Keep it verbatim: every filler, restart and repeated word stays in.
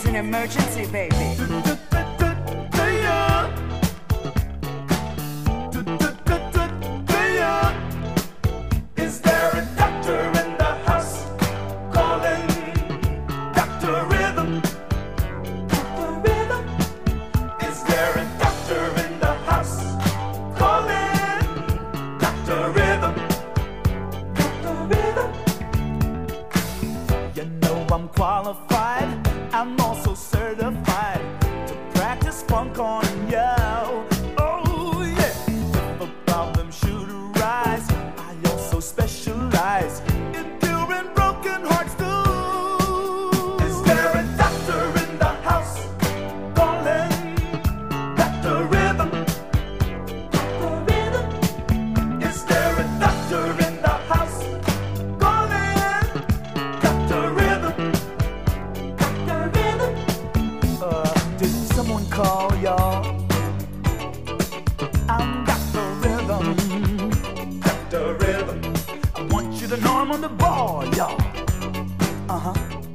an emergency, baby. Is there a doctor in the house calling Doctor Rhythm? Doctor Rhythm? Is there a doctor in the house calling Doctor Rhythm? Doctor Rhythm? You know I'm qualified, I'm also certified to practice funk on you. Oh yeah, if a problem should arise, I also specialize in curing broken hearts too. Is there a doctor in the house calling Doctor Rhythm? Doctor Rhythm? Is there a doctor in the house calling Doctor Rhythm? Doctor Rhythm? Uh, did someone call y'all? I'm Doctor Rhythm. Doctor Rhythm. I want you to know I'm on the ball, y'all. Uh huh.